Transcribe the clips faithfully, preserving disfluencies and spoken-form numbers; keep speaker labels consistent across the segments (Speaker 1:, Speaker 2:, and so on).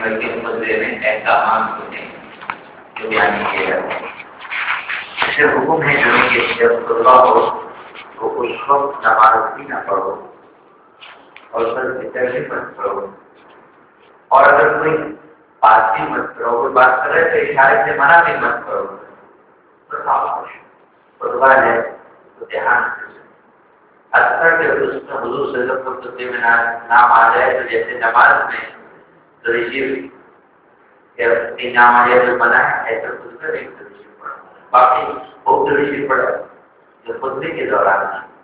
Speaker 1: لیکن خطبے میں احکامات ہوتے ہیں جو بیان کیے جاتے ہیں. اسے حکم ہے جو کہ جب خطبہ ہو تو اس وقت نماز بھی نہ پڑھو اور سر ذکر بھی مت کرو، اور اگر کوئی بات بھی مت کرو، کوئی بات کر رہے تو اشارے سے منع بھی مت کرو. تو خاموش خطبہ ہے تو دھیان سے اکثر کے اس میں حضور صلی اللہ علیہ وسلم میں نام آ جائے تو جیسے نماز میں رشید کہ نام آ جائے تو منع ہے، ایسا کچھ کر ایک رشید پڑھا. باقی بہت رشید پڑھا جو خطبے کے دوران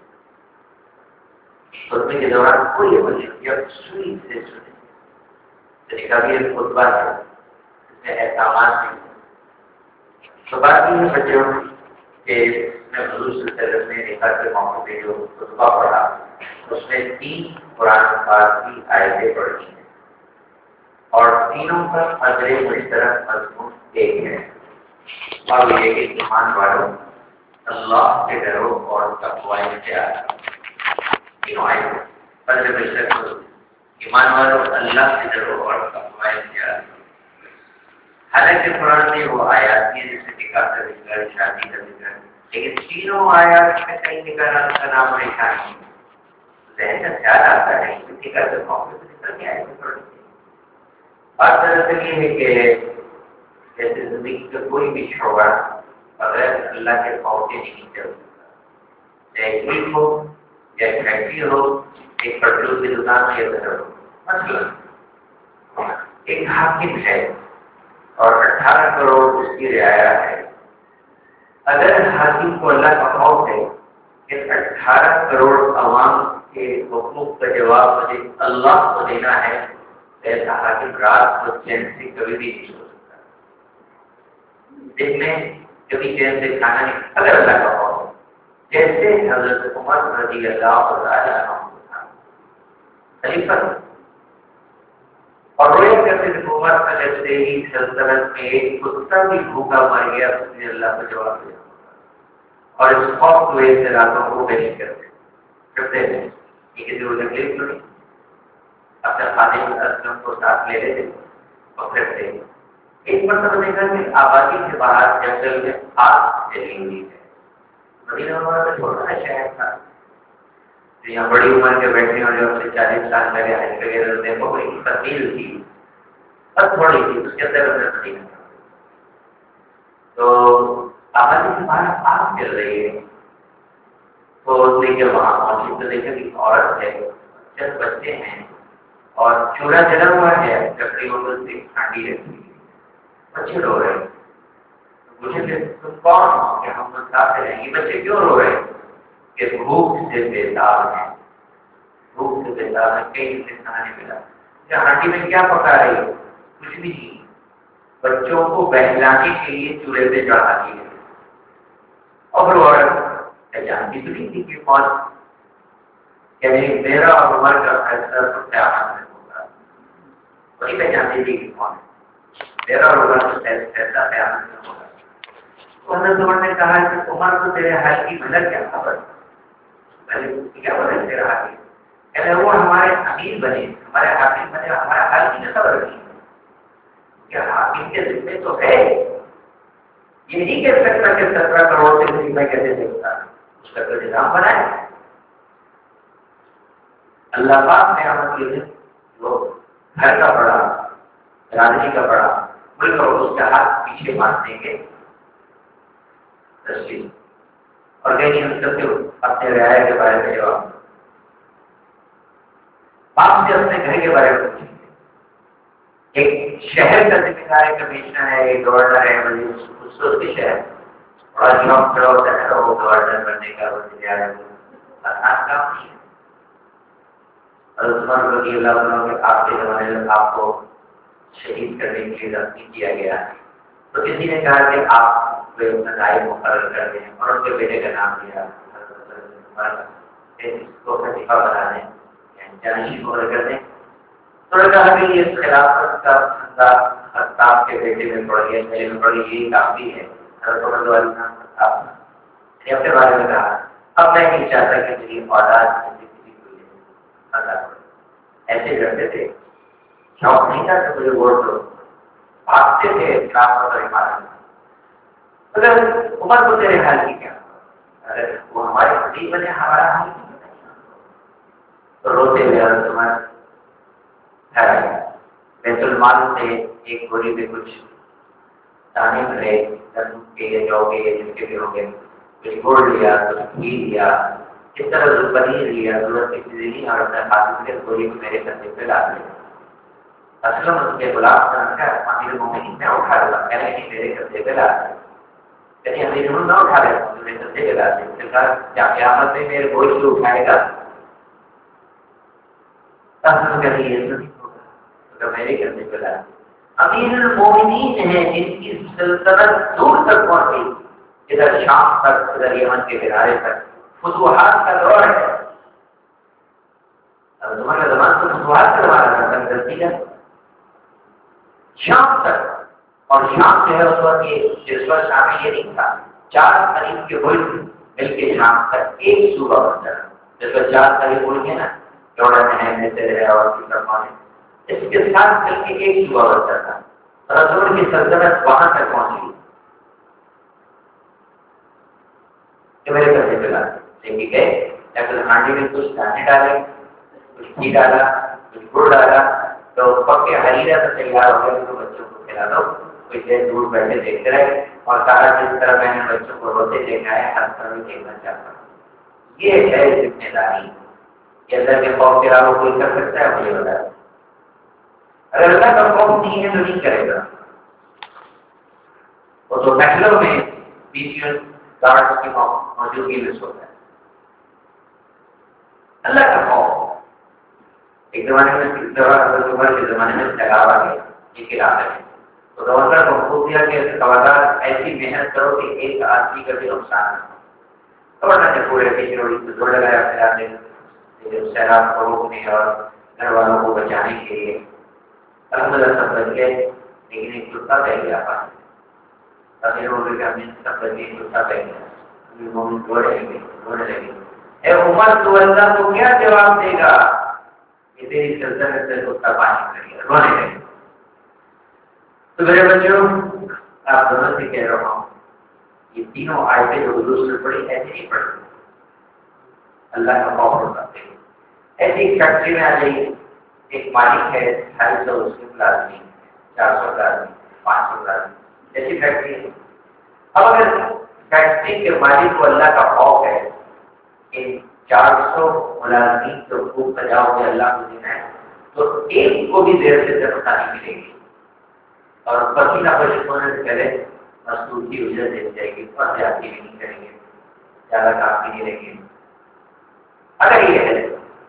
Speaker 1: خطبے کے دوران کوئی وجہ یا سوئی سے سنے طریقہ بھی ایک خطبہ ہے، اس میں احکامات ہیں. تو بات یہ بچوں کہ میں حضور صلی اللہ علیہ وسلم نے نکاح کے موقع پہ جو خطبہ پڑھا اس میں تین قرآن پاک کی آیتیں پڑھی ہیں اور تینوں کا اجر مشترک مضمون ایک ہے، اور یہ کہ ایمان والوں اللہ سے ڈرو اور تقوی اختیار کرو. تینوں آیتیں اجر مشترک مضمون، ایمان والوں اللہ سے ڈرو اور تقوی اختیار کرو. حالانکہ قرآن میں وہ آیات ہیں جیسے نکاح کا ذکر، شادی کا ذکر، لیکن تینوں آیات میں کہیں نکاح کا نام اور نشان نہیں. ذہن کا خیال آتا ہے کہ نکاح کے موقع پہ ذکر کیا ہے. بات دراصل یہ ہے کہ جیسے زندگی کا کوئی بھی شعبہ بغیر اللہ کے خوف کے نہیں چل سکتا. چاہے عید ہو یا فیکٹری ہو، ایک پیٹرول کی دکان ہو یا گھر ہو. مثلا ایک حاکم ہے اور اٹھارہ کروڑ اس کی رعایا ہے. اگر حاکم کو اللہ کا خوف ہے کہ اٹھارہ کروڑ عوام کے حقوق کا جواب مجھے اللہ کو دینا ہے، ایسا حاکم رات کو چین سے کبھی بھی نہیں سو سکتا. دن میں کبھی چین سے کھانا نہیں اگر اللہ کا خوف ہے. جیسے حضرت عمر رضی اللہ تعالیٰ عنہ تھا خلیفہ اور رویا کرتے تھے عمر کا جیسے ہی سلطنت میں ایک کتا بھی بھوکا مر گیا اس نے اللہ کو جواب دیا اور اس خوف کو ایسے راتوں کو نہیں کرتے کرتے تھے کہ کسی کو تکلیف تو نہیں. اپنے خادم اسلم کو ساتھ لے لیتے اور کرتے. ایک مرتبہ دیکھا کہ آبادی کے باہر جنگل میں آگ جلی ہوئی ہے. مدینہ منورہ میں چھوٹا سا شہر تھا، یہاں بڑی عمر کے بیٹھنے والے اور سے چالیس سال پہلے حج وغیرہ ہوتے ہیں، وہ بڑی تبدیل تھی بس تھوڑی تھی اس کے اندر اندر مدینہ تھا. تو آبادی کے باہر آگ چل رہی ہے تو دیکھے وہاں پہنچی تو دیکھے کہ عورت ہے، چند بچے ہیں اور چولہا جلا ہوا ہے، لکڑی وغیرہ سے ٹھنڈی رکھی ہے، بچے رو رہے ہیں. مجھے کہ تم کون ہو کہ ہم مسافر ہیں، یہ بچے کیوں رو رہے ہیں؟ کہ بھوک سے بیدار ہیں. بھوک سے بیدار ہے، کہیں سے کھانا نہیں ملا. ہانڈی میں کیا پکا رہی ہے؟ کچھ بھی نہیں، بچوں کو بہلانے کے لیے چولہے پہ چڑھا دی ہے. اور وہ عورت جانتی تو نہیں تھی کہ کون، یعنی میرا اور عمر کا فیصلہ تو قیامت میں ہوگا. وہی پہچانتی تھی کہ کون میرا اور عمر کا فیصلہ قیامت میں ہوگا. تو حضرت عمر نے کہا کہ عمر تو تیرے حال کی مدد کیا خبر، کیا مدد تیرا حال کی؟ کہتے وہ ہمارے امیر بنے، ہمارے حاکم بنے، ہمارا حال کی خبر نہیں. کیا حاکم کے ذمے تو ہے، یہ نہیں کہہ سکتا کہ سترہ کروڑ سے میں کیسے دیکھتا، اس کا تو نظام بنائے. اللہ پاک نے ہم کے جو گھر کا بڑا، رانچی کا بڑا ملک اور اس کا ہاتھ پیچھے مار دیں گے تصویر اور کہیں ہم سب کے اپنے رعایا کے بارے میں جواب باپ سے اپنے گھر کے بارے میں پوچھیں گے. ایک شہر کا ذمہ دار ہے، کمشنر ہے، ایک گورنر ہے، خصوص کے شہر بڑا جاب کھڑا ہوتا ہے وہ گورنر بننے کا وزیر اعظم آسان کام نہیں ہے. عثمان رضی اللہ عنہ کے آپ کے زمانے میں آپ کو شہید کرنے کے لیے رسمی کیا گیا تو کسی نے کہا کہ آپ نائب مقرر کر دیں اور ان کے بیٹے کا نام دیا کو خلیفہ بنا دیں، جانشین مقرر کر دیں. تو نے کہا کہ یہ خلافت کا دھندا خطاب کے بیٹے میں پڑ گیا، میرے میں پڑ گئی، یہی کافی ہے. حضرت عمر والی نام خطاب نے اپنے بارے میں کہا اب میں نہیں چاہتا کہ میری اولاد کسی کو ایسے کرتے تھے. شوق نہیں تھا کہ مجھے ووٹ دو، بھاگتے تھے خلافت اور عمارت۔ اگر عمر کو تیرے حال کی کیا، اگر وہ ہمارے خطیب بنے ہمارا حال تو روتے ہوئے حضرت عمر گھر آئے، بیت المال سے ایک گولی میں کچھ دانے بھرے، دودھ کے یا جو کے جن کے بھی ہو گئے، کچھ گڑ لیا، کچھ گھی لیا، اس طرح جو پنیر لیا، ضرورت کی چیزیں لی اور اپنے خاتون کے گولی کو میرے کندھے پہ لا دیا۔ اسلم اس کے غلام بن کر امیر المومنین نے اٹھا لیا، کہنے کہ میرے کندھے پہ لا دیا، کہتے امیر المومنین نہ اٹھا لیا، میرے کندھے پہ لا دیا۔ سرکار کیا قیامت میں میرے گوشت کو اٹھائے گا؟ اسلم کہتے یہ نہیں ہوگا، تو میرے کندھے پہ لا دیا۔ امیر المومنین ہیں جن کی سلطنت دور تک پہنچی، ادھر شام تک، ادھر یمن کے کنارے تک، فتوحات کا دور ہے۔ اب تمہارا زمان تو فتوحات کا زمانہ تھا، غلطی کا شام تک، اور شام جو ہے اس وقت یہ جس وقت شام یہ نہیں تھا، چار قریب کے ملک مل کے شام تک ایک صوبہ بنتا ہے، جس وقت چار قریب ملک ہے نا، جوڑن ہے، مصر ہے اور ہے، اس کے ساتھ مل کے ایک صوبہ بنتا تھا۔ رسول کی سلطنت وہاں تک پہنچی کہ میرے گھر پہ لاتے لے کے گئے، لیکن ہانڈی میں کچھ دانے ڈالے، کچھ گھی ڈالا، کچھ گڑ ڈالا، تو پکے حریرہ سے تیار ہو گئے، تو بچوں کو کھلا دو۔ کچھ دیر دور بیٹھے دیکھتے رہے، اور کہا جس طرح میں نے بچوں کو روتے دیکھا ہے ہر طرح بھی دیکھنا چاہتا ہوں۔ یہ ہے ذمہ داری، کہ اللہ کے خوف کے علاوہ کوئی کر سکتا ہے؟ مجھے بتا، اگر اللہ کا خوف نہیں ہے تو نہیں کرے گا۔ وہ تو محلوں میں بیچ گارڈ کی موجودگی میں سوتا ہے۔ اللہ کا خوف ایک زمانے میں حضرت عمر کے زمانے میں لگاوا گیا ایک علاقے میں، تو گورنر کو حکم دیا کہ خبردار ایسی محنت کرو کہ ایک آدمی کا بھی نقصان نہ ہو۔ گورنر نے پورے کچروڑی کو زور لگایا پھیلانے، سیلاب کو روکنے اور گھر والوں کو بچانے کے لیے۔ الحمدللہ سب بچ گئے، لیکن ایک کتا رہ گیا پاس، امیر مومنین کا امین سب بچ گئے، کتا رہ گیا۔ امیر مومنین دوڑے لگے دوڑے لگے اے عمر تو اللہ کو کیا جواب دے گا کہ تیری سلطنت سے کتا پانی کر گیا، رونے لگے۔ تو میرے بچوں، آپ دونوں سے کہہ رہا ہوں، یہ تینوں آیتیں جو حضور سے پڑھی ایسے نہیں پڑھی، اللہ کا خوف ہوتا ہے۔ ایسی ایک فیکٹری میں آ جائیے، ایک مالک ہے، ڈھائی سو اس کے ملازمین، چار سو ملازمین، پانچ سو ملازمین، ایسی فیکٹری ہے۔ اب اگر فیکٹری کے مالک کو اللہ کا خوف ہے کہ چار سو ملازمین تو خوب بجاؤ کے اللہ کو دینا ہے، تو ایک کو بھی دیر سے تنخواہ نہیں ملے گی، اور پسینہ پسینہ ہونے سے پہلے مزدور کی اجرت دی جائے گی، اور زیادتی بھی نہیں کریں گے، زیادہ کام بھی نہیں رہیں گے۔ اگر یہ ہے،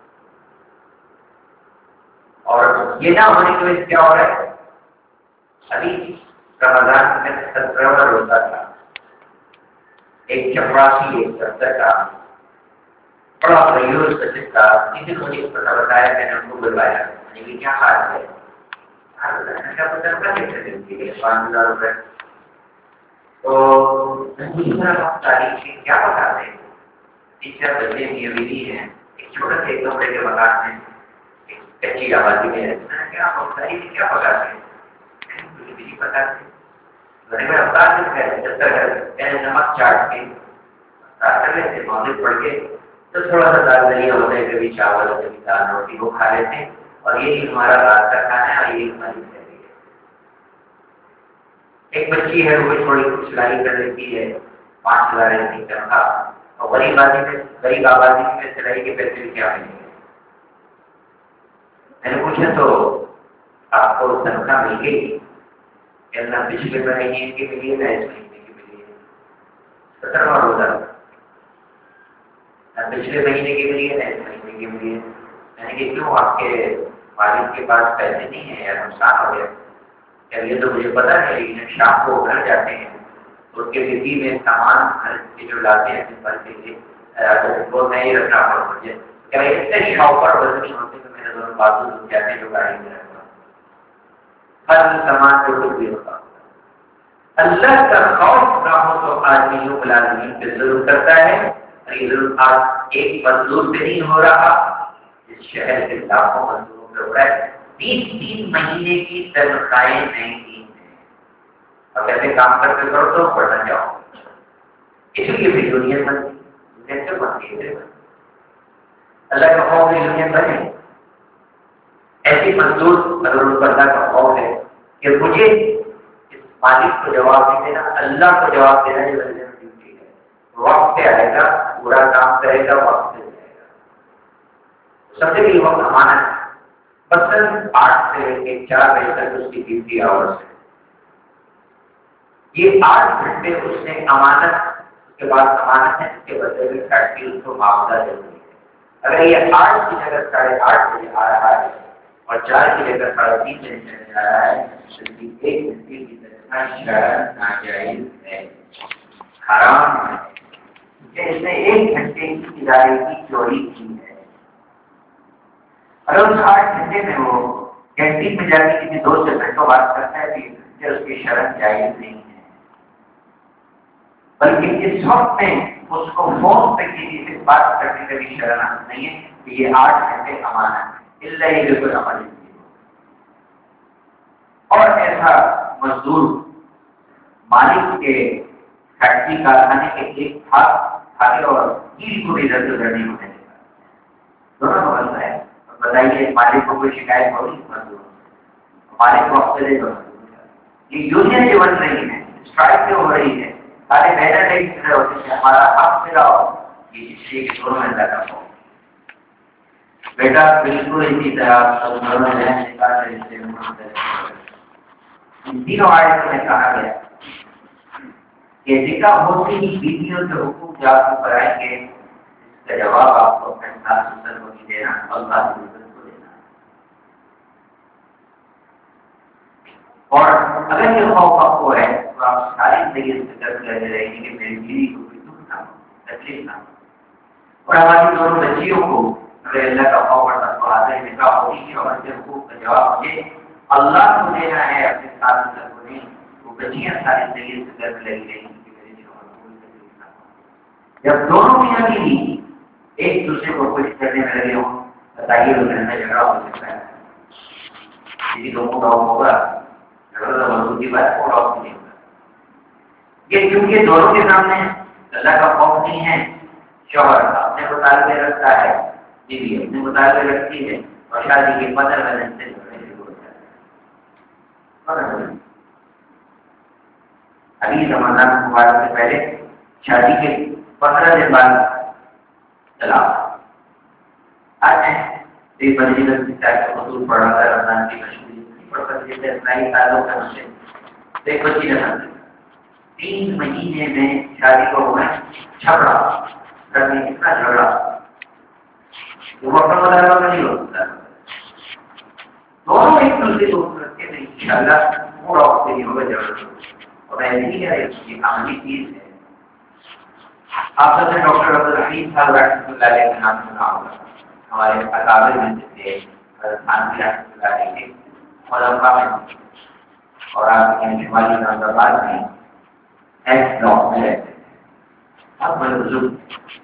Speaker 1: اور یہ نہ ہونے کی وجہ کیا ہو رہا ہے؟ ابھی رمضان میں سترہ روزہ تھا، ایک چپراسی ایک ستر کا بڑا پریوش سچن کا، کسی کو مجھے پتا بتایا، میں نے ان کو بلوایا، میں نے کیا حال ہے؟ کیا پتا پانچ ہزار روپئے، تو تاریخ کیا بتا رہے ہیں؟ تین چار بچے میاں بیوی ہیں، ایک چھوٹے سے ایک کمرے کے مکان میں، کچی آبادی میں رہتے ہیں، کیا تاریخ کیا پکاتے ہیں؟ مجھے بھی نہیں پتا تھے، میں افطار سے نمک چاٹ کے کر لیتے، مغرب پڑھ کے تو تھوڑا سا دال دلیا ہوتا ہے، کبھی چاول کبھی دال روٹی وہ کھا لیتے ہیں، اور یہی ہمارا رات کا کھانا ہے، اور یہی ہماری فیملی ہے۔ ایک بچی ہے، وہ بھی تھوڑی کچھ سلائی کر لیتی ہے، پانچ ہزار ایسی تنخواہ، اور غریب آدمی میں غریب آبادی میں سلائی کے پیسے بھی کیا ملیں گے؟ میں نے پوچھا تو آپ کو تنخواہ مل گئی کہ اللہ پچھلے مہینے کی ملی ہے، اس مہینے کی ملی ہے، سترواں روزہ پچھلے مہینے کی ملی ہے، اس مہینے کی ملی ہے۔ میں نے کہا کیوں آپ کے والد کے پاس پیسے نہیں ہیں یا نقصان ہو گیا؟ کہ یہ تو مجھے پتا ہے، لیکن شام کو گھر جاتے ہیں تو اس کے بجلی میں سامان گھر کے جو لاتے ہیں پر کے لیے وہ نہیں رکھنا پڑا مجھے، کیا اتنے شاپر وزنی ہوتے کہ میرے دونوں بازو دکھ جاتے ہیں جو گاڑی میں رکھتا ہر سامان جو کچھ بھی ہوتا۔ اللہ کا خوف نہ ہو تو آدمی یوں ملازمین پہ ظلم کرتا ہے، اور یہ ظلم آج ایک مزدور پہ نہیں ہو رہا، اس شہر کے لاکھوں مزدوروں پہ ہو رہا ہے۔ تین تین مہینے کی تنخواہیں نہیں دی ہیں اور کہتے کام کر کے کرو تو پڑھنا جاؤ. اس لیے بھی یونین بنتی کیسے بنتی ہے؟ اللہ کا خوف یونین بنے. ایسی مزدور اگر ان کو اللہ کا خوف ہے کہ مجھے اس مالک کو جواب نہیں دینا، اللہ کو جواب دینا یہ بندے میں ڈیوٹی ہے. وقت پہ آئے گا، پورا کام کرے گا، وقت پہ جائے گا. سب سے بڑی وقت امانت ہے. مثلاً آٹھ سے لے کے چار بجے تک اس کی ڈیوٹی آورس ہے. یہ آٹھ گھنٹے اس نے امانت، اس کے بعد امانت ہے، اس کے بدلے میں فیکٹری اس کو معاوضہ ضروری ہے. اگر یہ آٹھ کی جگہ ساڑھے آٹھ بجے آ رہا ہے اور چار کی جگہ ساڑھے تین بجے چلے آ رہا ہے تو ایک گھنٹے کی تنخواہ شرعاً ناجائز ہے، حرام ہے کہ اس نے ایک گھنٹے کی ادارے کی چوری کی ہے. اگر اس آٹھ گھنٹے میں وہ کینٹین میں جا کے کسی دوست سے گھنٹوں بات کرتا ہے تو اس کی شرط جائز نہیں ہے. بلکہ اس وقت میں اس کو فون پہ کسی سے بات کرنے کا بھی شرط نہیں ہے کہ یہ آٹھ گھنٹے امانت ہے، اللہ ہی بالکل عمل نہیں. اور ایسا مزدور مالک کے فیکٹری کارخانے کے ایک کھاتے اور کیل کو بھی ادھر ادھر نہیں ہونے دیتا. دونوں کا مسئلہ ہے. بتائیے مالک کو کوئی شکایت ہوگی؟ مزدور مالک کو ہفتے دے دو. یہ یونین جو بن رہی ہے، اسٹرائک جو ہو رہی ہے، سارے بینر نہیں مل رہے ہوتے ہیں ہمارا حق ملا ہو، یہ اس لیے دونوں میں لگا ہو. بیٹا بالکل اسی طرح تینوں آیتوں میں کہا گیا کہ نکاح ہوتے ہی بیویوں سے حقوق جات کرائیں گے، اس کا جواب آپ کو اپنے ساتھ سسر کو نہیں دینا، اللہ کی عزت کو دینا. اور اگر یہ خوف آپ کو ہے تو آپ ساری زندگی فکر کرتے رہیں گے کہ میری بیوی کو کوئی دکھ نہ ہو، تکلیف نہ ہو. اور ہماری دونوں بچیوں کو اگر اللہ کا خوف اور تقویٰ آتا ہے نکاح ہوگی کہ اور کے حقوق کا جواب مجھے اللہ کو دینا ہے، اپنے ساتھ سسر کو نہیں. وہ بچیاں ساری زندگی فکر میں لگی رہیں گی کہ میرے شوہر کو کوئی تکلیف نہ ہو. جب دونوں میاں بیوی ایک دوسرے کو کوشش کرنے میں لگے ہوں، بتائیے وہ گھر میں جھگڑا ہو سکتا ہے. کسی لوگوں کا ہوگا جھگڑا تو کی بات اور آپ نہیں ہوگا. یہ کیونکہ دونوں کے سامنے اللہ کا خوف نہیں ہے. شوہر اپنے مطالبے رکھتا ہے، بیوی اپنے مطالبے رکھتی ہے، اور شادی کے پندرہ دن سے جھگڑے شروع ہو جاتے ہیں. ابھی رمضان مبارک سے پہلے شادی کے پندرہ دن بعد چلا آج ایک بجے تک حضور پڑھا تھا. رمضان کی مشہوری نہیں پڑھ سکتے تھے اسلائی تعلق ہے اس سے ایک بچی نے سمجھ تین مہینے میں شادی کو ہوئے جھگڑا کرنے کتنا جھگڑا وہ وقت مطالبہ میں نہیں ہو سکتا. دونوں ایک دوسرے کو رکھتے تھے ان شاء اللہ موڈ آف نہیں ہوگا جھگڑا. اور ایسی ہے یہ عملی چیز ہے. آپ سب سے ڈاکٹر عبدالحمید صاحب رحمۃ اللہ علیہ کا نام سنا ہوگا. ہمارے اکابر میں سے تھے، خانوی رحمۃ اللہ علیہ کے علماء میں، اور آپ کے شمالی نوزاد میں ایکس بلاک میں رہتے تھے. اب بڑے بزرگ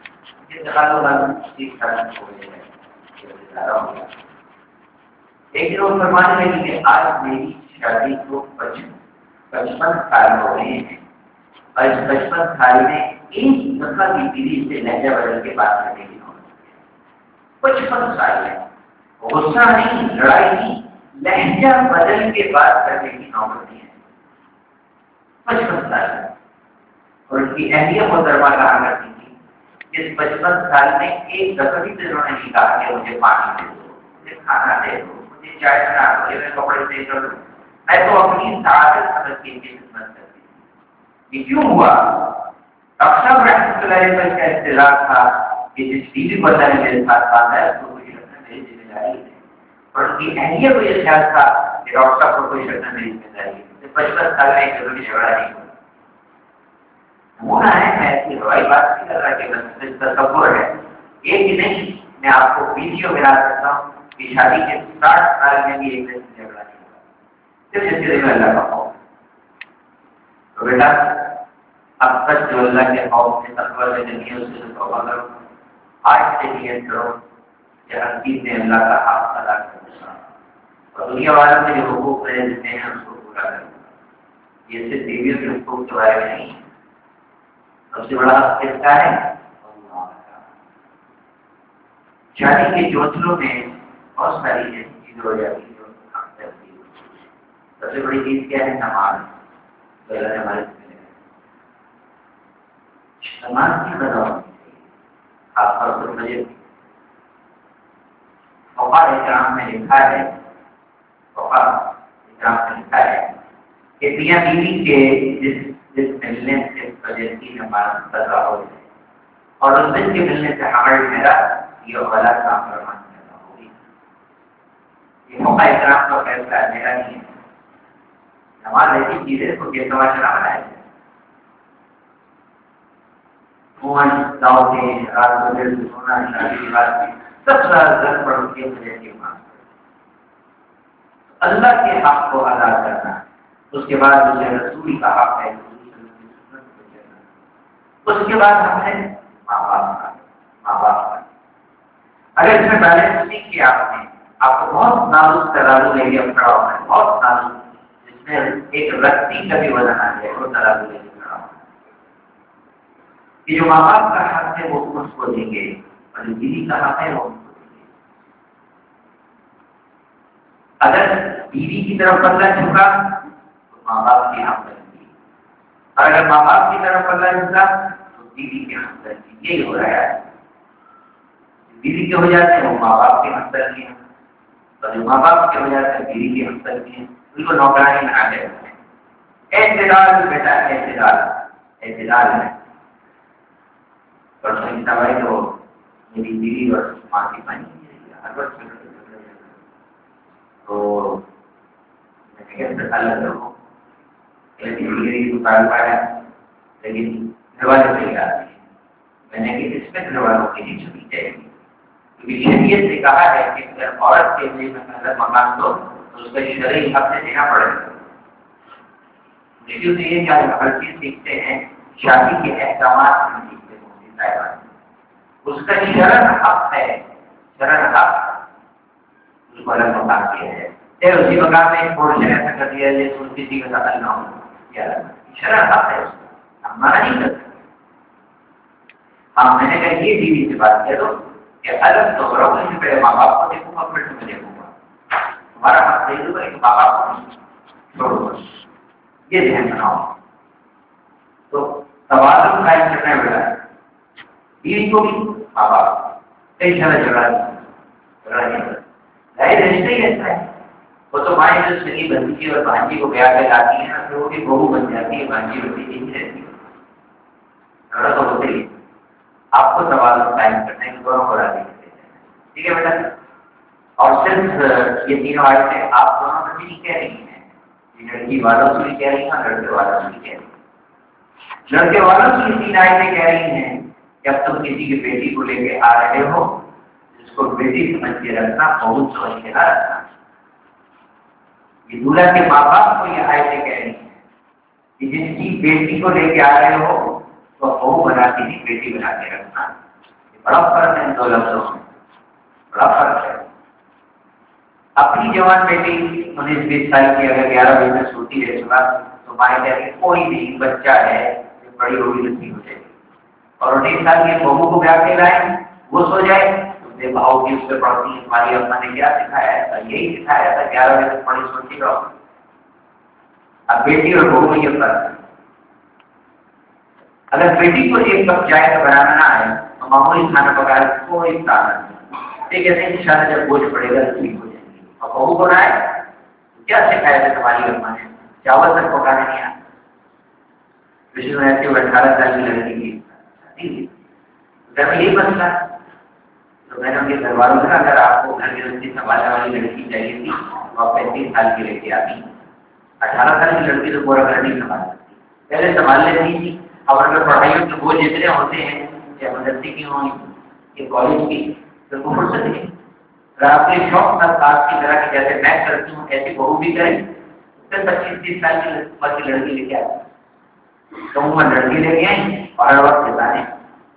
Speaker 1: ایک دن وہ فرمانے لگی کہ آج میری شادی کو پچپن سال ہو رہے ہیں اور اس پچپن سال میں ایک دفعہ کی بیوی سے لہجہ بدل کے بات کرنے کی نوبت ہے. پچپن سال میں غصہ نہیں، لڑائی نہیں، لہجہ بدل کے بات کرنے کی نوبت ہے. پچپن سال میں. اور اس کی اہمیت محترمہ کہا کرتی تھی اس پچپن سال میں ایک دفعہ بھی انہوں نے نہیں کہا کہ مجھے پانی دے دو، مجھے کھانا دے دو، مجھے چائے بنا دو، مجھے کپڑے دے دو. میں تو اپنی سعادت حضرت کی خدمت کرتی تھی. یہ کیوں ہوا؟ اکثر رحمۃ اللہ علیہ پر کا اختلاف تھا کہ جس بیوی کو اللہ نے میرے ساتھ باندھا ہے اس کو کوئی شکل میری ذمہ داری ہے. اور ان کی اہمیت کو یہ خیال تھا کہ ڈاکٹر صاحب کو کوئی شکل میری ذمہ داری ہے. پچپن سال میں ایک ضروری جھگڑا نہیں ہوا. ہونا ہے، میں ایسی ہوائی بات نہیں کر رہا کہ بس تصور ہے. ایک ہی نہیں، میں آپ کو ویڈیو ملا سکتا ہوں کہ شادی کے ساٹھ سال میں بھی ایک دن جھگڑا نہیں ہوا. صرف سلسلے میں اللہ کا خوف. تو بیٹا اب تک جو اللہ کے خوف میں تقوی میں نہیں ہے اس سے توبہ کرو. آج سے نیت کرو کہ ہر چیز میں اللہ کا حق ادا کرنا اور دنیا والوں کے جو حقوق ہے جتنے ہیں اس کو پورا کرنا. یہ صرف بیویوں کے حقوق کے بارے میں نہیں ہے. سب سے بڑا حق کس کا ہے؟ شادی کے چوتھلوں میں بہت ساری ایسی چیزیں ہو جاتی ہیں جو حق کرتی ہے. سب سے بڑی چیز کیا ہے؟ نماز. اللہ نے ہمارے نماز کی قدر ہونی چاہیے. خاص طور پر مجھے فقہ اکرام میں لکھا ہے فقہ اکرام میں لکھا ہے کہ میاں بیوی کے جس جس ملنے سے وجہ کی نماز قضا ہو جائے اور اس دن کے ملنے سے حمل میرا یہ غلط کام فرمان پیدا ہوگی. یہ فقہ اکرام کا فیصلہ میرا نہیں ہے. نماز ایسی چیز ہے کو یہ سمجھنا بنایا جائے. رات کو دیر سے سونا شادی کی بات میں سب سے گھر پر کے مجھے کی مانگ اللہ کے حق کو ادا کرنا. اس کے بعد مجھے رسول کا حق ہے. اس کے بعد ہم نے ماں باپ کا ماں باپ کا اگر اس میں بیلنس نہیں کیا آپ نے آپ کو بہت نازک ترازو لے کے کھڑا ہونا ہے. بہت نازک جس میں ایک رتی کا بھی وزن آ جائے وہ ترازو لے کے کھڑا ہونا ہے. کہ جو ماں باپ کا حق ہے وہ اس کو دیں گے اور جو بیوی کا حق ہے وہ اس کو دیں گے. اگر بیوی کی طرف پلہ جھکا تو ماں باپ کی حق کریں گی اور اگر ماں باپ کی طرف پلہ جھکا تو بیوی کی حق کریں گی. یہی ہو رہا ہے. بیوی کے ہو جاتے ہیں وہ ماں باپ کے حق کرتی ہیں اور جو ماں باپ کے ہو جاتے ہیں بیوی کے حق کرتی ہیں. ان کو نوکرانی بنا کے رکھتے ہیں. اعتدال بیٹا اعتدال اعتدال ہے. پرسوں کی دوائی تو میری بیوی اور ماں کی بنی ہر وقت تو میں کیسے الگ رہوں لیکن دکان پایا لیکن گھر والے سے آتی ہے. میں نے کہ اس میں گھر والوں کی نہیں چھوٹی جائے گی کیونکہ شریعت نے کہا ہے کہ اگر عورت کے لیے میں اگر مکان دو تو اس کا شرعی حق سے دینا پڑے گا. مشکل سے یہ کیا ہر چیز سیکھتے ہیں شادی کے احکامات ہم سیکھتے ہیں. اس کا شرعن حق ہے. شرعن حق اس کو الگ مقام دیا ہے. پھر اسی مقام میں ایک پورشن ایسا کر دیا جائے تو کسی کا دخل نہ ہو. شرعن حق ہے. اس کا ہم منع نہیں کرتے. ہاں میں نے کہا یہ بیوی سے بات کیا تو کہ الگ تو کرو کہ پہلے ماں باپ کو دیکھوں گا پھر تمہیں دیکھوں گا. تمہارا حق دے دوں گا کہ ماں باپ کو چھوڑو گا. یہ ذہن بناؤ. تو توازن قائم کرنا پڑا ہے. بیوی کو بھی ماں باپ کئی سارا جگہ رشتے ہی ایسا ہے. وہ تو مائیں جو سنی بنتی اور بھانجی کو بیاہ کے لاتی ہے پھر وہ بھی بہو بن جاتی ہے. بھانجی ہوتی نہیں رہتی ہے تو ہوتے ہی آپ کو توازن قائم کرنا ہے. دونوں کو راضی کرتے ہیں. ٹھیک ہے بیٹا. اور صرف یہ تینوں آیتیں آپ دونوں سے بھی کہہ رہی ہیں. یہ لڑکی والوں سے بھی کہہ رہی ہیں لڑکے والوں سے بھی کہہ رہی ہیں. لڑکے والوں سے یہ تین آیتیں کہہ رہی ہیں کہ اب تم کسی کی بیٹی کو لے کے آ رہے ہو جس کو بیٹی سمجھ کے رکھنا بہت سمجھ کے نہ رکھنا. یہ دولہا کے ماں باپ کو یہ آیتیں کہہ رہی ہیں کہ جس کی بیٹی کو لے کے آ رہے ہو تو بہو بنا کے نہیں بیٹی بنا کے رکھنا. یہ بڑا فرق ہے ان دو لفظوں میں. بڑا فرق ہے. اپنی جوان بیٹی انیس بیس سال کی اگر گیارہ بجے میں سوتی رہے صبح تو مائیں کہتی ہے کوئی نہیں بچہ ہے بڑی ہوگی لڑکی ہو جائے گی. اور انیس سال کی بہو کو بیاہ کے لائیں وہ سو جائے تو بھاؤ کی اس پہ پڑھتی ہے تمہاری اما نے کیا سکھایا تھا یہی سکھایا تھا گیارہ بجے تک پڑھی سوچی رہو. اب بیٹی اور بہو میں یہ فرق ہے. اگر بیٹی کو ایک کپ چائے کا بنانا نہ آئے تو معمولی کھانا پکایا کوئی طاقت نہیں. یہ کہتے ہیں ان شاء اللہ جب بوجھ پڑے گا ٹھیک ہو جائے گی. اور بہو کو نہ آئے کیا سکھایا تھا تمہاری اما نے؟ چاول تک پکانا نہیں آتا. وشنو ایسے وہ اٹھارہ سال کی لڑکی کی گھر میں یہی مسئلہ ہے. تو میں نے ان کے گھر والوں سے اگر آپ کو گھر گرہستی سنبھالنے والی لڑکی چاہیے تھی تو آپ پینتیس سال کی لے کے آتی. اٹھارہ سال کی لڑکی تو پورا گھر نہیں سنبھال سکتی. پہلے سنبھال لیتی تھی. اب اگر پڑھائیوں کے بوجھ اتنے ہوتے ہیں یا مدرسے کی ہوں یا کالج کی تو وہ فرصت نہیں. اگر آپ کے شوق تھا ساتھ کی طرح کی جیسے میں کرتی ہوں ایسی بہو بھی کریں پھر پچیس تیس سال کی عمر کی لڑکی لے کے آتی. تو عمر لڑکی لے کے آئیں اور ہر وقت بتانے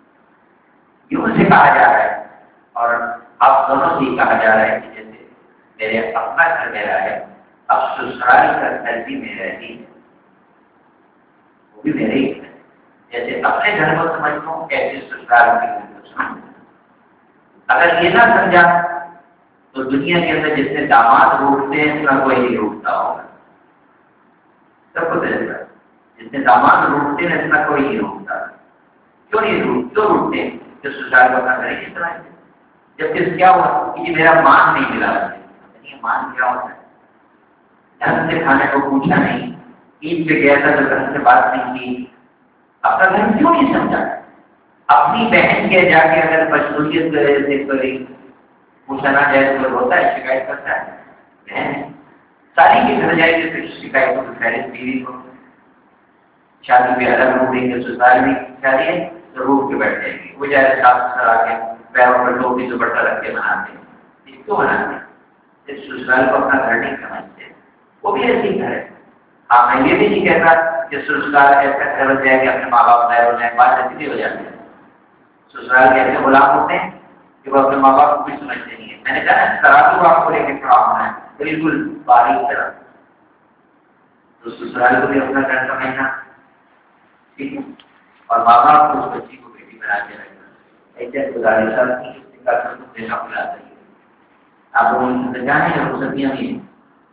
Speaker 1: یوں سے کہا جا رہا ہے. اور آپ دونوں سے کہا جا رہا ہے کہ جیسے میرے اپنا گھر میرا ہے، اب سسرال کا گھر بھی میرا ہی ہے، وہ بھی میرے ہی ہے۔ جیسے اپنے گھر کو سمجھتا ہوں ایسے سسرال کے گھر کو سمجھتا ہوں۔ اگر یہ نہ سمجھا تو دنیا کے اندر جس نے داماد روکتے ہیں اس کا کوئی نہیں روکتا ہوگا، سب کو دیکھتا ہے جس نے داماد روکتے ہیں اس کا کوئی نہیں روکتا۔ کیوں نہیں روک کیوں روکتے ہیں؟ جو سسرال کو اپنا گھر ہی کس طرح ہے، جبکہ کیا ہوا کہ میرا مان نہیں ملا، یعنی مان کیا ہوتا ہے؟ ڈھنگ سے کھانے کو پوچھا نہیں، عید پہ گیا تھا تو ڈھنگ سے بات نہیں کی، اپنا گھر کیوں نہیں سمجھا؟ اپنی بہن کے جا کے اگر مشغولیت کی وجہ سے کوئی پوچھا نہ جائے تو ہوتا ہے، شکایت کرتا ہے۔ بہن ساری کے گھر جائے گی پھر شکایت کو خیریت بیوی کو، شادی پہ الگ روک دیں گے، سسرال میں شادی ہے تو روک کے بیٹھ جائیں گے، وہ جائے صاف ستھرا آ کے پیروں پر ٹوپی دوپٹہ رکھ کے مناتے ہیں۔ اس کو مناتے ہیں، اس سسرال کو اپنا گھر نہیں سمجھتے، وہ بھی ایسی گھر ہے۔ ہاں میں یہ بھی نہیں کہتا کہ سسرال ایسا گھر ہو جائے کہ اپنے ماں باپ غیر ہو جائیں، بات ایسی بھی ہو جاتی ہے۔ سسرال کے ایسے غلام ہوتے ہیں کہ وہ اپنے ماں باپ کو بھی سمجھتے نہیں ہے۔ میں نے کہا نا ترازو آپ کو لے کے کھڑا ہونا ہے، بالکل باریک طرح، تو سسرال کو بھی اپنا گھر سمجھنا، ٹھیک ہے، اور ماں باپ کو اس بچی کو بیٹی بنا کے رکھنا۔ ایسے گزارشات کی دینا بلا دیں آپ لوگوں نے جانے ہیں وہ سبزیاں بھی ہیں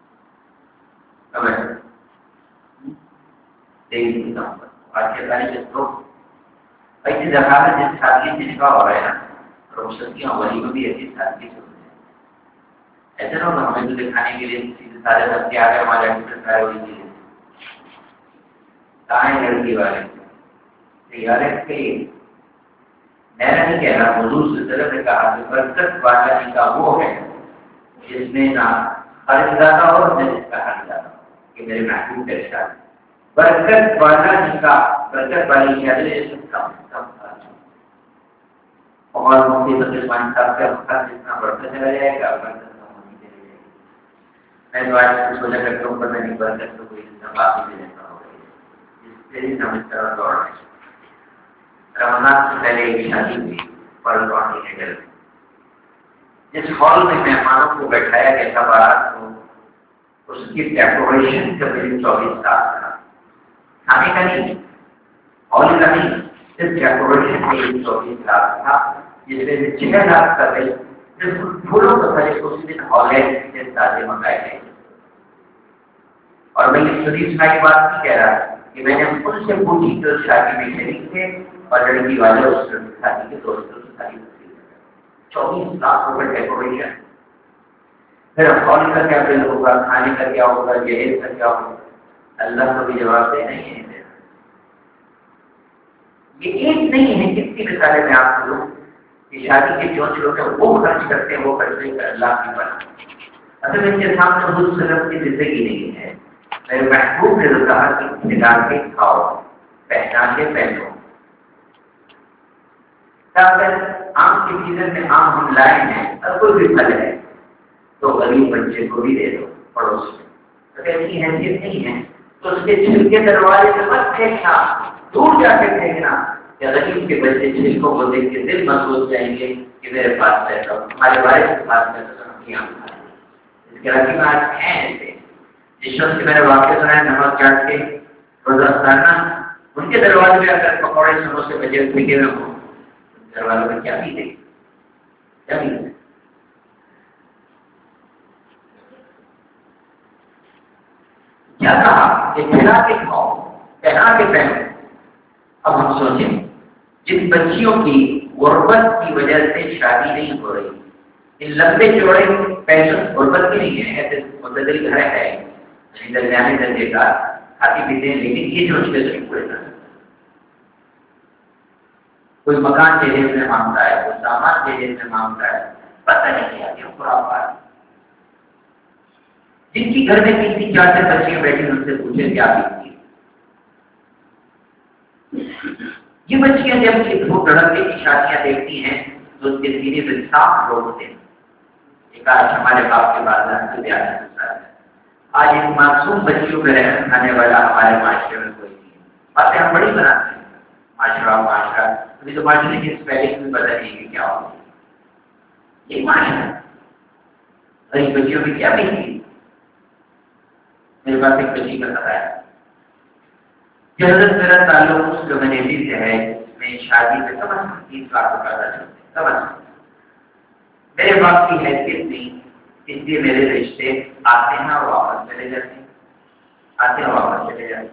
Speaker 1: آج کے تاریخ تو ایسی جگہ میں جس سادگی سے نکاح ہو رہا ہے نا، اور سبزیاں ولی میں بھی ایسی سادگی سے ہوتی ہے۔ ایسے نہ ہو ہمیں تو دکھانے کے لیے سارے سبزی آ گئے ہمارے سرکار والی چیزیں کہاں لڑکی والے تجارت کے لیے میں نہیں کہہ رہا، حضور صلی اللہ علیہ وسلم نے کہا کہ برکت والا نکاح وہ ہے جس میں نہ خرچ زیادہ ہو نہ جس کا حق زیادہ ہو، کہ میرے محبوب کا ارشاد ہے۔ برکت والا نکاح، برکت والی شادی کم کم خرچ اور مصیبت پانچ سال کا خرچ جتنا بڑھتا چلا جائے گا، برکت کم ہوتی چلی جائے گی۔ میں تو آج سوچا کرتا ہوں پتہ نہیں برکت تو کوئی اتنا باقی بھی رہتا ہو گئی، جس سے ہی سمجھتا ہوں دوڑ ہے۔ رمضان سے پہلے ایک شادی ہوئی پرل واقعی کے گھر میں، جس ہال میں مہمانوں کو بیٹھایا گیا تھا بارات کو، اس کی ڈیکوریشن کا قریب چوبیس لاکھ تھا، کھانے کا نہیں، ہال کا نہیں، صرف ڈیکوریشن کے لیے چوبیس لاکھ تھا، جس میں سے چھ لاکھ کا بل صرف پھولوں کا تھا، جس کو اسی دن ہالے سے تازے منگائے گئے۔ اور میں یہ سنی سنائی بات نہیں کہہ رہا کہ میں نے ان سے پوچھی جو شادی میں شریک تھے اور لڑکی والے اس شادی کے دوستوں سے شادی چوبیس لاکھ روپے ڈیکوریشن، پھر ہال کا کیا بل ہوگا، کھانے کا کیا ہوگا، جہیز کا کیا ہوگا، اللہ کو بھی جواب دینا ہی ہے۔ یہ ایک نہیں ہے، کتنی مثالیں میں آپ کو دوں کہ شادی کے جو لوگ ہیں وہ خرچ کرتے ہیں، وہ خرچ نہیں کر اللہ کی بنا۔ اصل ان کے سامنے حضور صلی اللہ علیہ وسلم کی زندگی نہیں ہے، میرے محبوب نے تو کہا کہ نکال کے کھاؤ، پہچان کے پہنو۔ اگر آم کے سیزن میں آم ہم لائے ہیں اور کوئی بھی پھل ہے تو غریب بچے کو بھی دے دو پڑوس میں، تو ایسی حیثیت نہیں ہے تو اس کے چھلکے دروازے سے مت پھینکنا، دور جا کے پھینکنا، یا غریب کے بچے چھلکوں کو دیکھ کے دل محسوس جائیں گے کہ میرے پاس پیسہ ہو، ہمارے والد کے پاس پیسہ ہم کیا اس کے رقی میں آج ہیں ایسے جس شخص سے میں نے واقع سنا ہے نمک چاٹ کے روزہ افطارنا، ان کے دروازے میں اگر پکوڑے سموسے بچے پھینکے ہوئے ہوں، دروازے میں کیا بھی دے کیا بھی دے کیا کہا کہ کھلا کے کھاؤ، پہنا کے پہنو۔ اب ہم سوچیں جن بچیوں کی غربت کی وجہ سے شادی نہیں ہو رہی، ان لمبے چوڑے پیسوں غربت کی نہیں ہے، ایسے متدل گھر ہے درمیانے درجے کا کھاتی پیتے ہیں، لیکن یہ سوچ کے نہیں پورے کر سکتے۔ کوئی مکان کے جیب میں مانگتا ہے، کوئی سامان کے جیب میں مانگتا ہے، پتہ نہیں کیا کیوں خرافات۔ جن کی گھر میں تین تین چار چار بچیاں بیٹھی ان سے پوچھے کیا بیتی ہے۔ یہ بچیاں جب کہ دھوپ دھڑکے کی شادیاں دیکھتی ہیں تو اس کے سینے میں صاف لوگ ہوتے ہیں، ایک آج ہمارے باپ کے بعد سے بیاہ ہے، آج ایک معصوم بچیوں پہ رحم کھانے والا ہمارے معاشرے میں کوئی نہیں ہے۔ باتیں ہم بڑی بناتے ہیں، معاشرہ معاشرہ ابھی تو معاشرے کی اسپیلنگ بھی پتہ نہیں کہ کیا ہوگی، یہ معاشرہ اور ان بچیوں کی کیا بیتی؟ میرے پاس ایک بچی کا خطرہ ہے کہ حضرت میرا تعلق اس کمیونٹی سے ہے جس میں شادی سے کم از کم تیس لاکھ روپئے کا چلتے کم از کم. میرے باپ کی حیثیت نہیں، اس لیے میرے رشتے آتے ہیں اور واپس چلے جاتے ہیں، آتے ہیں واپس چلے جاتے ہیں.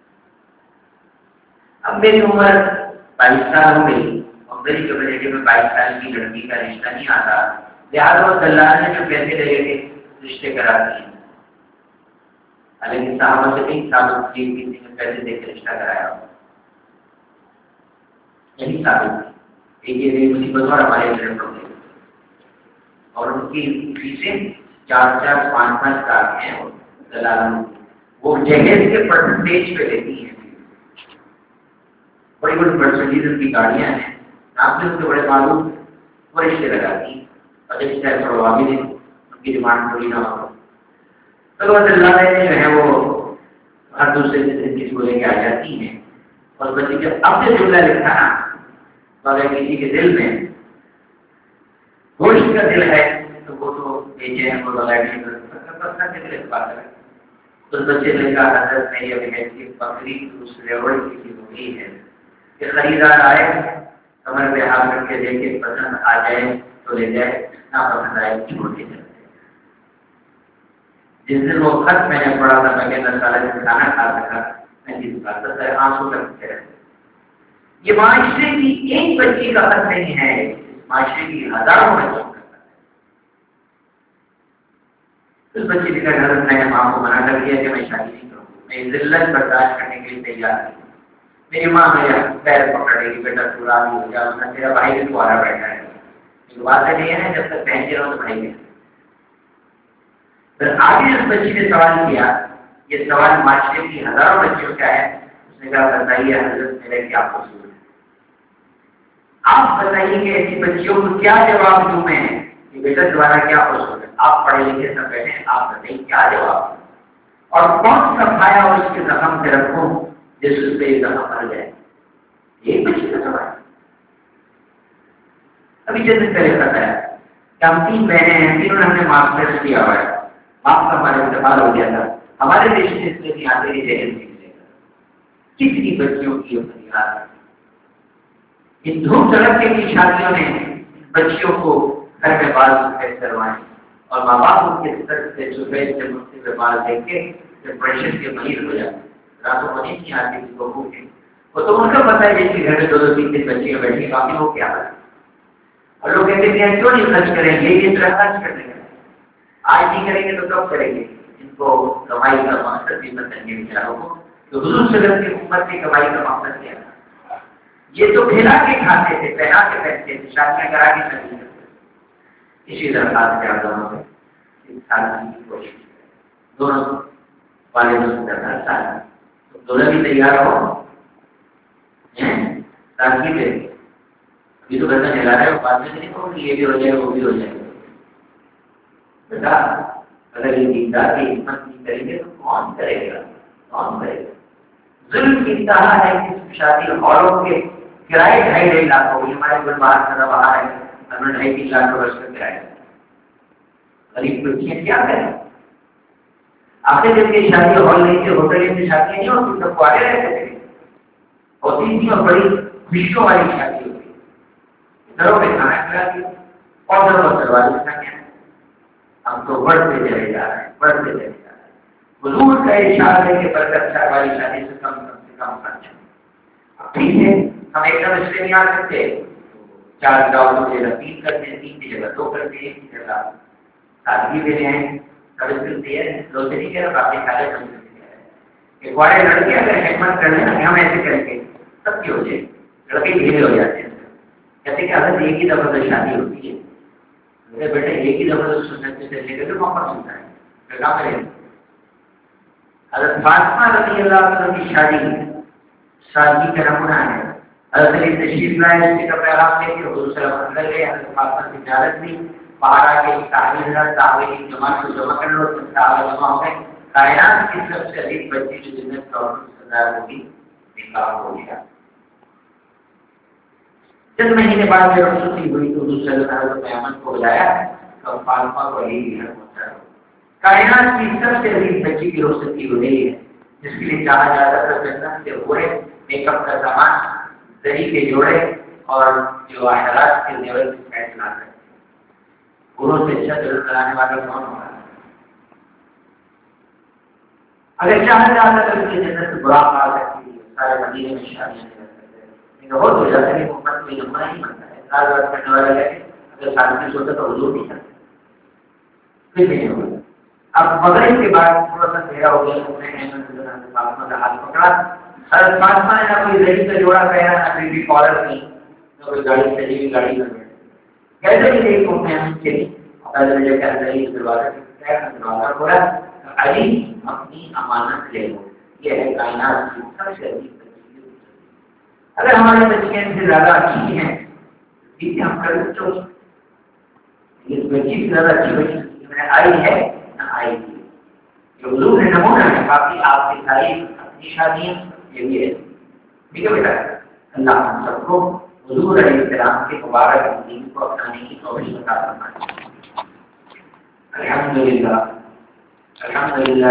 Speaker 1: اب میری عمر بائیس سال ہو گئی اور میری کمیونٹی میں بائیس سال کی لڑکی کا رشتہ نہیں آتا، لہٰذا وہ دلال نے جو پیسے لے کے رشتے کرا دیے. لیکن صحابہ سے نہیں ثابت کی کسی نے پیسے دے کے رشتہ کرایا نہیں ثابت. ایک یہ مصیبت اور ہمارے گھر ہو گئی اور ان کی فیسیں چار چار پانچ پانچ لاکھ ہیں اور دلالوں وہ جہیز کے پرسنٹیج پہ لیتی ہیں. بڑی بڑی مرسڈیز کی گاڑیاں ہیں، نام سے ان کے بڑے معلوم وہ رشتے لگاتی ہیں اور جب چاہے چھوڑوا بھی دیں، ان کی ڈیمانڈ تھوڑی نہ ہو. تو اللہ نے جو ہے وہ ہر دوسرے دن کسی کو لے کے آ جاتی ہیں اور بچے جب اب سے جملہ لکھا نا تو اگر کسی کے دل میں گوشت کا دل ہے تو وہ تو بیچے ہیں وہ بات ہے. اس بچے نے کہا حضرت میں یہ ہے کہ بکری دوسرے اور کسی کو نہیں ہے کہ خریدار آئے کمر پہ ہاتھ رکھ کے دیکھے پسند آ جائے تو لے جائے، نہ پسند آئے چھوڑ کے چلے. جس دن وہ خط میں نے پڑھا تھا میں کہنا سارا دن کھانا کھا سکا میں کسی بات سے آنسو لگتے رہتے. یہ معاشرے کی ایک بچی کا خط نہیں ہے، اس معاشرے کی ہزاروں بچوں کا خط ہے. اس بچے نے کہا حضرت میں نے ماں کو منع کر دیا کہ میں شادی نہیں کروں گی، میں ذلت برداشت کرنے کے لیے تیار نہیں. میری ماں میرا پیر پکڑے گی، بیٹا تو راضی ہو جا، ورنہ تیرا بھائی بھی تمہارا بیٹھا ہے. بات نہیں ہے جب تک پہنچے رہو تو بھائی ہے. پھر آگے اس بچی نے سوال کیا، یہ سوال معاشرے کی ہزاروں بچیوں کا ہے. اس نے کہا بتائیے حضرت میرے کیا قصور ہے؟ آپ بتائیے کہ ایسی بچیوں کو کیا جواب دوں میں کہ بیٹا تمہارا کیا قصور ہے؟ آپ پڑھے لکھے سب بیٹھے، آپ بتائیے کیا جواب اور کون سا پھایا اور اس کے زخم سے رکھوں جس سے یہ زخم مر جائے؟ یہ بچی کا سوال. ابھی جیسے پہلے بتایا کہ ہم تین بہنیں ہیں، تینوں نے ہم نے ماسٹرس کیا ہوا ہے، باپ کا ہمارا انتقال ہو گیا تھا، ہمارے رشتے اس لیے نہیں آتے نہیں جہیز نہیں ملے گا. کتنی بچیوں کی فریاد ہے. ان دھوپ دھڑکے کی شادیوں نے بچیوں کو گھر میں بال سفید کروائے اور ماں باپ ان کے سر سے سفید سے مٹھی میں بال دیکھ کے ڈپریشن کے مریض ہو جاتے. راتوں کو نہیں نہیں آتی تھی بہو کے، وہ تو ان کا پتا ہے جس کے گھر میں دو دو تین تین بچیاں بیٹھی باقی وہ کیا ہے. اور لوگ کہتے ہیں کیوں نہیں خرچ کریں گے، یہ طرح خرچ کرنے کا آج نہیں کریں گے تو کب کریں گے. ان کو کمائی کا مقصد بھی بتائیں بیچاروں کو تو حضور صلی اللہ علیہ وسلم کی امت کی کمائی کا مقصد کیا تھا؟ یہ تو کھلا کے کھاتے تھے، پہنا کے پہنتے تھے، شادیاں کرا کے چلی جاتے. اسی درخواست کے آدموں میں انسان کی کوشش کریں دونوں والے درخواست آئے تو دونوں بھی تیار ہو تاکہ دے. ابھی تو گھر جلا رہے ہو، بعد میں نہیں کہو کہ یہ بھی ہو جائے وہ بھی ہو جائے. بیٹا اگر یہ دیندار کی ہمت نہیں کریں گے تو کون کرے گا؟ کون کرے گا؟ ظلم کی انتہا ہے کہ شادی ہالوں کے کرائے ڈھائی ڈھائی لاکھ ہو گئی. ہمارے گھر باہر کا باہر ہے ہمیں ڈھائی تین لاکھ روپے کا کرایہ. غریب بچیاں کیا کریں؟ آخر جب یہ شادی ہال نہیں تھے، ہوٹل میں شادیاں نہیں ہوتی، سب کو آگے رہتے تھے ہوتی تھی اور بڑی خوشیوں والی شادی ہوتی. گھروں میں کھانا کھلا دیا اور گھروں میں دروازے کھا گیا. ہم تو بڑھتے چلے جا رہے ہیں بڑھتے چلے جا رہے ہیں. حضور کا ارشاد ہے کہ برکت چار والی شادی سے کم کم سے کم خرچ. اب ٹھیک ہے ہم ایک دم اس لیے نہیں آ سکتے، چار جاؤ کی جگہ تین کرتے ہیں، تین کی جگہ دو کرتے ہیں، ایک کی جگہ سادگی دے رہے ہیں. سب ملتی ہے دو سے نہیں کہہ رہا باقی سارے ایک بڑے لڑکے اگر خدمت کر لیں نا ہم ایسے کریں گے سب کی ہو جائے لڑکے دھیرے ہو جاتے ہیں. کہتے کہ حضرت ایک ہی زبردست شادی ہوتی ہے. میرے بیٹے ایک ہی زبردست سنت سے لے کر موقع سنتا ہے پھر کیا کریں گے. حضرت فاطمہ رضی اللہ عنہ کی شادی شادی کا نمونہ ہے. حضرت علی تشریف لائے اس کا پیغام دے کے حضور صلی اللہ علیہ وسلم گئے. حضرت فاطمہ کی زیارت بھی باہر آ کے تعمیر ہے تعمیر کی جماعت کو جمع کر لو صحابہ جمع ہو گئے. کائنات کی سب سے عظیم بچی جو جنت کا سردار ہوگی نکاح ہو گیا. چند مہینے بعد جب رخصتی ہوئی تو حضور صلی اللہ علیہ وسلم نے احمد کو بلایا
Speaker 2: تو فاطمہ کو علی بھی حق ہوتا ہے. کائنات کی سب سے عظیم بچی کی رخصتی ہو رہی ہے جس کے لیے چاہا جاتا تھا جنت کے غورے، میک اپ کا سامان، زری کے جوڑے اور جو آخرات کے زیور کی فیصلہ کرتے گرو سے اچھا دل کرانے والا کون ہوگا؟ اگر چاہا جاتا تھا کہ جنت سے برا پا سکتی ہے سارے مدینے میں شادیاں کر سکتے ہیں، لیکن بہت ہو جاتا ہے کہ امت میں لمبا نہیں بنتا ہے. سال بات کرنے والا ہے اگر سال ہوتا تو حضور نہیں کرتے پھر نہیں ہوگا. اب مغرب کے بعد تھوڑا سا اندھیرا ہو گیا، انہوں نے فاطمہ کا ہاتھ پکڑا. ہر فاطمہ نے نہ کوئی زری کا جوڑا پہنا نہ کوئی بھی کالر کی، نہ کوئی گاڑی چلی ہوئی گاڑی میں بیٹھے. کیسے بھی ایک کو میں چلی پہلے جگہ اندر دروازہ دروازہ کھولا. علی اپنی امانت لے لو، یہ ہے کائنات کی سب سے عظیم بچی. اگر ہماری بچیاں سے زیادہ اچھی ہیں ٹھیک ہے، ہم کر تو اس بچی سے زیادہ اچھی بچی میں آئی ہے نہ آئی تھی. جو حضور نے نمونہ ہے باقی آپ کی تعریف اپنی شادیاں یہ بھی ہے. ٹھیک ہے بیٹا، اللہ ہم سب کو حضور علیہ السلام کے مبارک دین کو اپنانے کی توفیق عطا فرمائے. الحمدللہ الحمدللہ